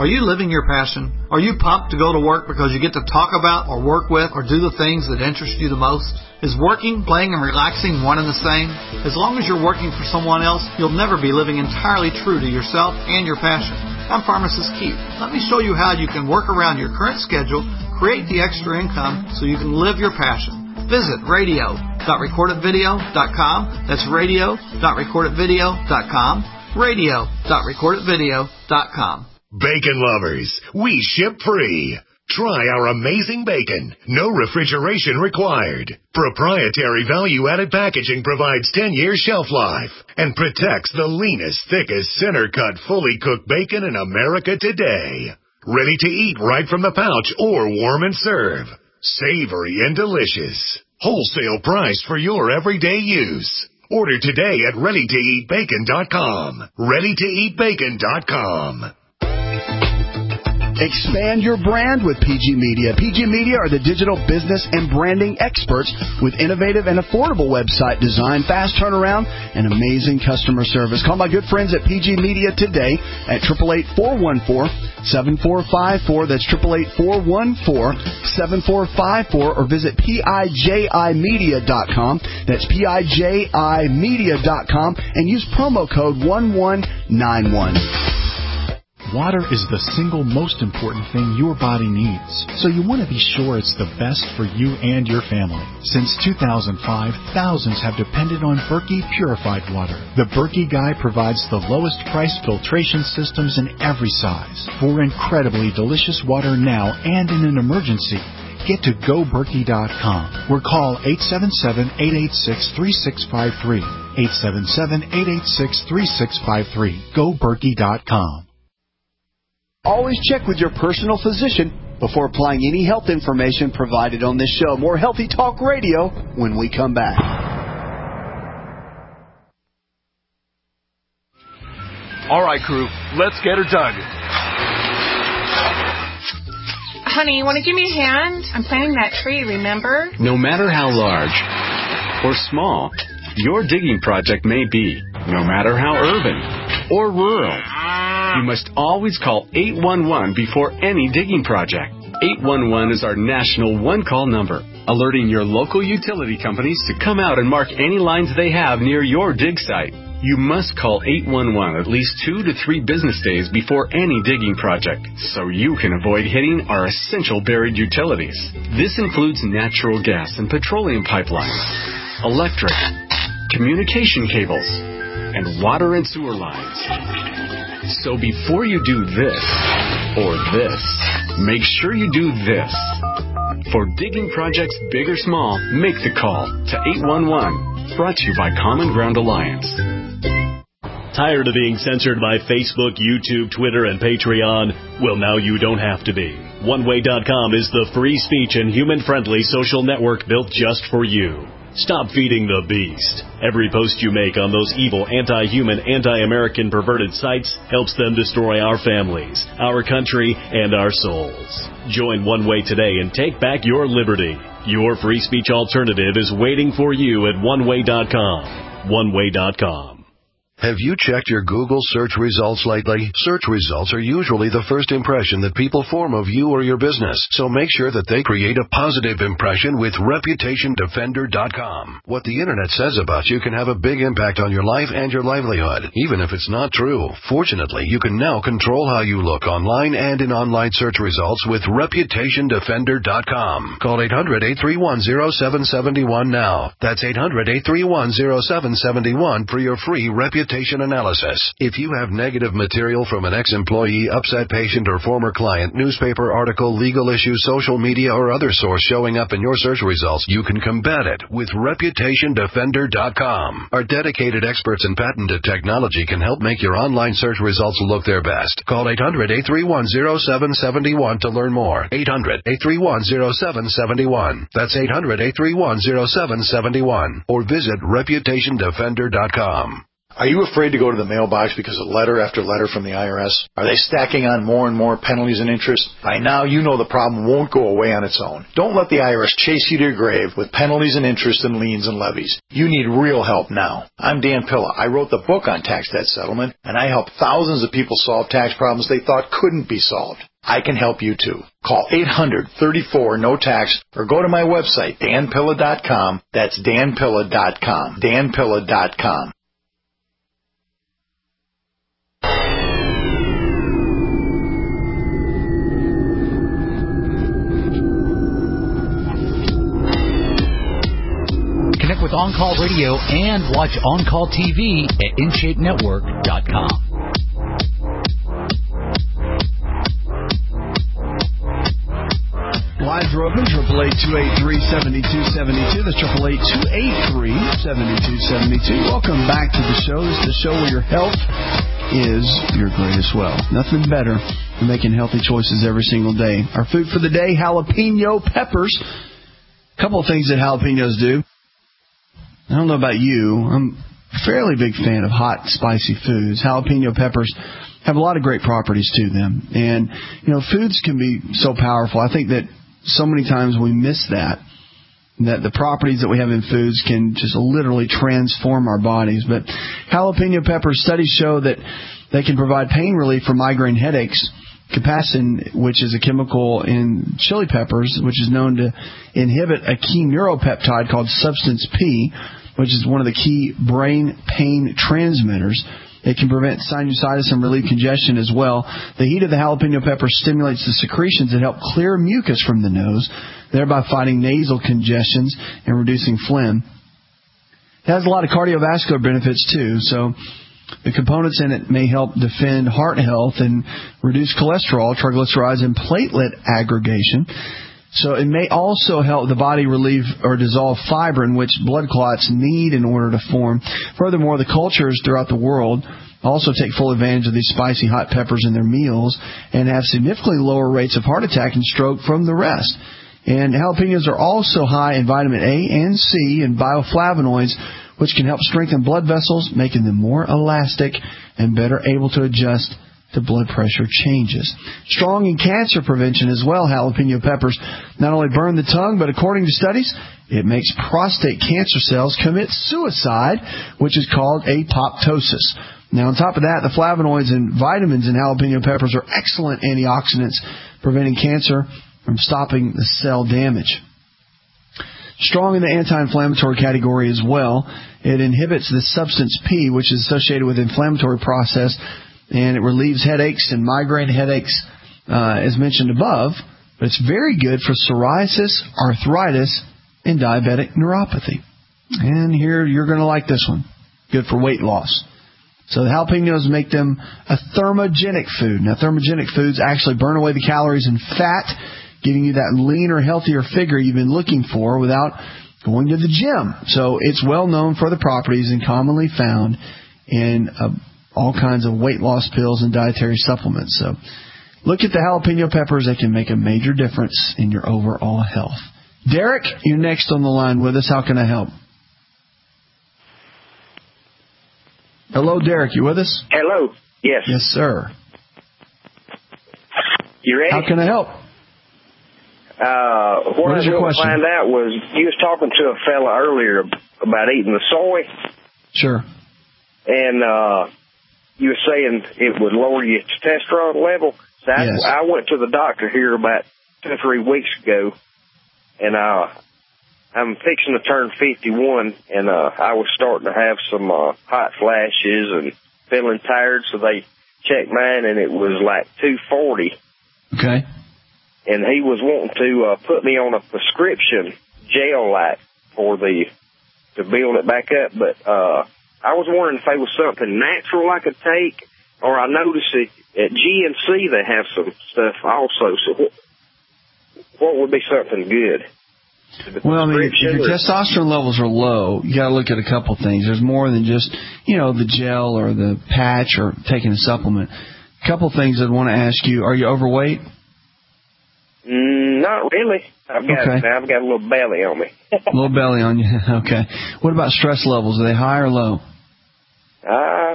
Are you living your passion? Are you pumped to go to work because you get to talk about or work with or do the things that interest you the most? Is working, playing, and relaxing one and the same? As long as you're working for someone else, you'll never be living entirely true to yourself and your passion. I'm Pharmacist Keith. Let me show you how you can work around your current schedule, create the extra income so you can live your passion. Visit radio dot record it video dot com. That's radio dot record it video dot com. radio dot record it video dot com. Bacon lovers, we ship free. Try our amazing bacon. No refrigeration required. Proprietary value-added packaging provides ten year shelf life and protects the leanest, thickest, center-cut, fully cooked bacon in America today. Ready to eat right from the pouch or warm and serve. Savory and delicious. Wholesale price for your everyday use. Order today at ready to eat bacon dot com. ready to eat bacon dot com. Expand your brand with P G Media. P G Media are the digital business and branding experts with innovative and affordable website design, fast turnaround, and amazing customer service. Call my good friends at P G Media today at eight eight eight, four one four, seven four five four. That's eight eight eight, four one four, seven four five four. Or visit P I J I media dot com. That's P I J I media dot com. And use promo code one one nine one. Water is the single most important thing your body needs, so you want to be sure it's the best for you and your family. Since two thousand five, thousands have depended on Berkey purified water. The Berkey Guy provides the lowest price filtration systems in every size for incredibly delicious water now and in an emergency. Get to go berkey dot com or call eight seven seven, eight eight six, three six five three. eight seven seven, eight eight six, three six five three. go berkey dot com. Always check with your personal physician before applying any health information provided on this show. More Healthy Talk Radio when we come back. All right, crew, let's get her dug. Honey, you want to give me a hand? I'm planting that tree, remember? No matter how large or small your digging project may be, no matter how urban or rural, you must always call eight one one before any digging project. eight one one is our national one-call number, alerting your local utility companies to come out and mark any lines they have near your dig site. You must call eight one one at least two to three business days before any digging project, so you can avoid hitting our essential buried utilities. This includes natural gas and petroleum pipelines, electric, communication cables, and water and sewer lines. So before you do this or this, make sure you do this. For digging projects big or small, make the call to eight one one. Brought to you by Common Ground Alliance. Tired of being censored by Facebook, YouTube, Twitter, and Patreon? Well, now you don't have to be. one way dot com is the free speech and human-friendly social network built just for you. Stop feeding the beast. Every post you make on those evil, anti-human, anti-American perverted sites helps them destroy our families, our country, and our souls. Join One Way today and take back your liberty. Your free speech alternative is waiting for you at one way dot com. one way dot com. Have you checked your Google search results lately? Search results are usually the first impression that people form of you or your business, so make sure that they create a positive impression with reputation defender dot com. What the Internet says about you can have a big impact on your life and your livelihood, even if it's not true. Fortunately, you can now control how you look online and in online search results with reputation defender dot com. Call eight hundred, eight three one, zero seven seven one now. That's eight hundred, eight three one, zero seven seven one for your free reputation analysis. If you have negative material from an ex-employee, upset patient, or former client, newspaper article, legal issue, social media, or other source showing up in your search results, you can combat it with reputation defender dot com. Our dedicated experts in patented technology can help make your online search results look their best. Call eight hundred, eight three one, zero seven seven one to learn more. eight hundred, eight three one, zero seven seven one. That's eight hundred, eight three one, zero seven seven one. Or visit reputation defender dot com. Are you afraid to go to the mailbox because of letter after letter from the I R S? Are they stacking on more and more penalties and interest? By now, you know the problem won't go away on its own. Don't let the I R S chase you to your grave with penalties and interest and liens and levies. You need real help now. I'm Dan Pilla. I wrote the book on tax debt settlement, and I help thousands of people solve tax problems they thought couldn't be solved. I can help you too. Call eight hundred, thirty-four, no tax or go to my website, dan pilla dot com. That's dan pilla dot com. dan pilla dot com. Connect with On Call Radio and watch On Call T V at in shape network dot com. Lines are open, triple eight, two eight three, seven two seven two. That's triple eight, two eight three, seven two seven two. Welcome back to the show. This is the show where your health is your greatest wealth. Nothing better than making healthy choices every single day. Our food for the day, jalapeno peppers. A couple of things that jalapenos do. I don't know about you. I'm a fairly big fan of hot, spicy foods. Jalapeno peppers have a lot of great properties to them. And, you know, foods can be so powerful. I think that so many times we miss that, that the properties that we have in foods can just literally transform our bodies. But jalapeno peppers, studies show that they can provide pain relief for migraine headaches. Capsaicin, which is a chemical in chili peppers, which is known to inhibit a key neuropeptide called substance P, which is one of the key brain pain transmitters. It can prevent sinusitis and relieve congestion as well. The heat of the jalapeno pepper stimulates the secretions that help clear mucus from the nose, thereby fighting nasal congestions and reducing phlegm. It has a lot of cardiovascular benefits too, so the components in it may help defend heart health and reduce cholesterol, triglycerides, and platelet aggregation. So it may also help the body relieve or dissolve fibrin, which blood clots need in order to form. Furthermore, the cultures throughout the world also take full advantage of these spicy hot peppers in their meals and have significantly lower rates of heart attack and stroke from the rest. And jalapenos are also high in vitamin A and C and bioflavonoids, which can help strengthen blood vessels, making them more elastic and better able to adjust to blood pressure changes. Strong in cancer prevention as well, jalapeno peppers not only burn the tongue, but according to studies, it makes prostate cancer cells commit suicide, which is called apoptosis. Now, on top of that, the flavonoids and vitamins in jalapeno peppers are excellent antioxidants, preventing cancer from stopping the cell damage. Strong in the anti-inflammatory category as well. It inhibits the substance P, which is associated with the inflammatory process, and it relieves headaches and migraine headaches, uh, as mentioned above. But it's very good for psoriasis, arthritis, and diabetic neuropathy. And here, you're going to like this one. Good for weight loss. So the jalapenos make them a thermogenic food. Now, thermogenic foods actually burn away the calories and fat, giving you that leaner, healthier figure you've been looking for without going to the gym. So it's well known for the properties and commonly found in uh, all kinds of weight loss pills and dietary supplements. So look at the jalapeno peppers. They can make a major difference in your overall health. Derek, you're next on the line with us. How can I help? Hello, Derek. You with us? Hello. Yes. Yes, sir. You ready? How can I help? Uh, what, what is I your want to question? find out was, you was talking to a fella earlier about eating the soy. Sure. And uh, you were saying it would lower your testosterone level. So I, yes. I went to the doctor here about two or three weeks ago, and uh, I'm fixing to turn fifty-one, and uh, I was starting to have some uh, hot flashes and feeling tired, so they checked mine, and it was like two forty. Okay. And he was wanting to uh, put me on a prescription gel like for the to build it back up, but uh, I was wondering if there was something natural I could take, or I noticed it, at G N C they have some stuff also. So what, what would be something good? Well, I mean, if your testosterone levels are low, you got to look at a couple things. There's more than just, you know, the gel or the patch or taking a supplement. A couple things I'd want to ask you: are you overweight? Mm, not really. I've got okay. I've got a little belly on me. A little belly on you. Okay. What about stress levels? Are they high or low? Uh,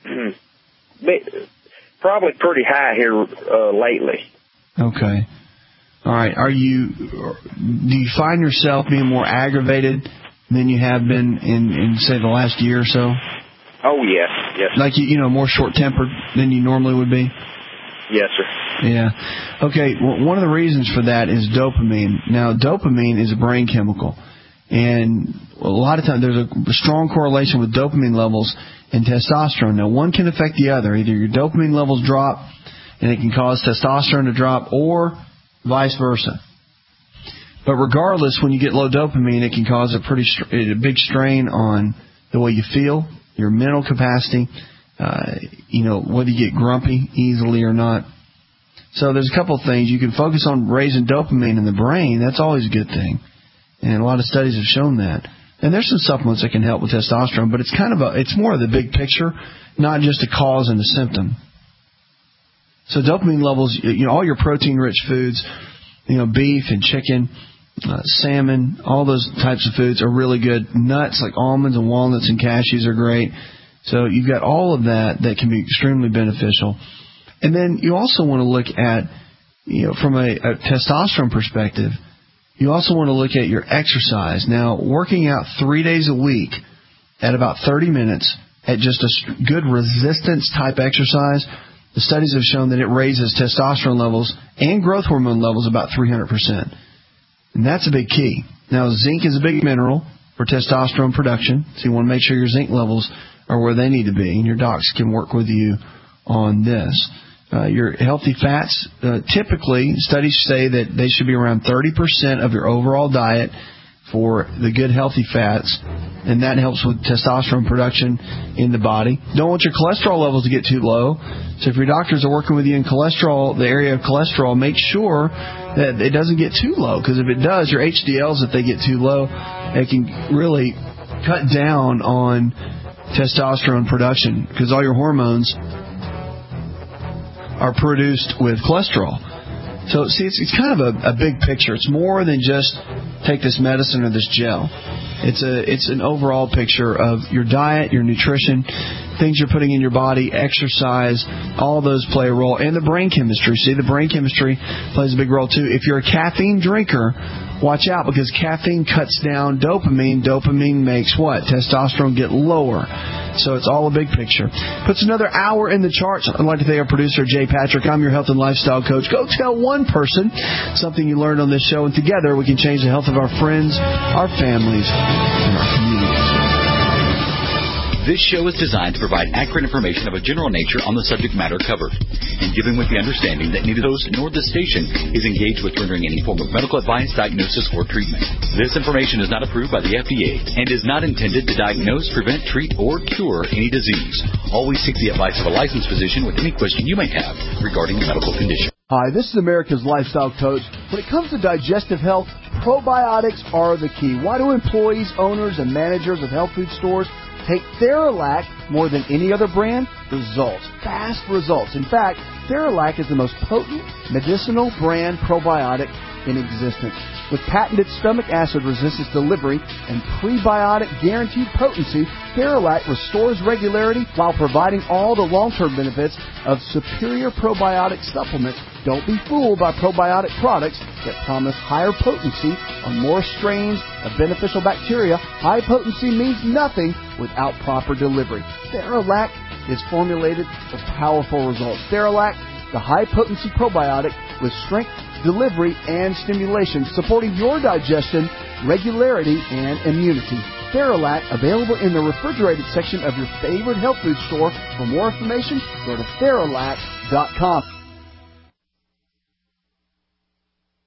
probably pretty high here uh, lately. Okay. All right. Are you? Do you find yourself being more aggravated than you have been in, in say, the last year or so? Oh yes, yes. Like you, you know, more short-tempered than you normally would be. Yes, sir. Yeah. Okay. Well, one of the reasons for that is dopamine. Now, dopamine is a brain chemical, and a lot of times there's a strong correlation with dopamine levels and testosterone. Now, one can affect the other. Either your dopamine levels drop, and it can cause testosterone to drop, or vice versa. But regardless, when you get low dopamine, it can cause a pretty a big strain on the way you feel, your mental capacity, uh, you know, whether you get grumpy easily or not. So there's a couple of things. You can focus on raising dopamine in the brain. That's always a good thing. And a lot of studies have shown that. And there's some supplements that can help with testosterone, but it's kind of a, it's more of the big picture, not just a cause and a symptom. So dopamine levels, you know, all your protein-rich foods, you know, beef and chicken, uh, salmon, all those types of foods are really good. Nuts like almonds and walnuts and cashews are great. So you've got all of that that can be extremely beneficial. And then you also want to look at, you know, from a, a testosterone perspective, you also want to look at your exercise. Now, working out three days a week at about thirty minutes at just a good resistance-type exercise, the studies have shown that it raises testosterone levels and growth hormone levels about three hundred percent. And that's a big key. Now, zinc is a big mineral for testosterone production, so you want to make sure your zinc levels are where they need to be, and your docs can work with you on this. Uh, your healthy fats, uh, typically, studies say that they should be around thirty percent of your overall diet for the good healthy fats, and that helps with testosterone production in the body. Don't want your cholesterol levels to get too low, so if your doctors are working with you in cholesterol, the area of cholesterol, make sure that it doesn't get too low, because if it does, your H D Ls, if they get too low, it can really cut down on testosterone production, because all your hormones are produced with cholesterol. So, see, it's, it's kind of a, a big picture. It's more than just take this medicine or this gel. It's a it's an overall picture of your diet, your nutrition, things you're putting in your body, exercise, all those play a role, and the brain chemistry. See, the brain chemistry plays a big role, too. If you're a caffeine drinker, watch out, because caffeine cuts down dopamine. Dopamine makes what? Testosterone get lower. So it's all a big picture. Puts another hour in the charts. I'd like to thank our producer, Jay Patrick. I'm your health and lifestyle coach. Go tell one person something you learned on this show, and together we can change the health of our friends, our families, and our communities. This show is designed to provide accurate information of a general nature on the subject matter covered, and given with the understanding that neither host nor the station is engaged with rendering any form of medical advice, diagnosis, or treatment. This information is not approved by the F D A and is not intended to diagnose, prevent, treat, or cure any disease. Always seek the advice of a licensed physician with any question you may have regarding a medical condition. Hi, this is America's Lifestyle Coach. When it comes to digestive health, probiotics are the key. Why do employees, owners, and managers of health food stores take Theralac more than any other brand? Results. Fast results. In fact, Theralac is the most potent medicinal brand probiotic in existence. With patented stomach acid resistance delivery and prebiotic guaranteed potency, Theralac restores regularity while providing all the long-term benefits of superior probiotic supplements. Don't be fooled by probiotic products that promise higher potency on more strains of beneficial bacteria. High potency means nothing without proper delivery. Theralac is formulated for powerful results. Theralac, the high-potency probiotic with strength, delivery, and stimulation, supporting your digestion, regularity, and immunity. Theralac, available in the refrigerated section of your favorite health food store. For more information, go to Theralac dot com.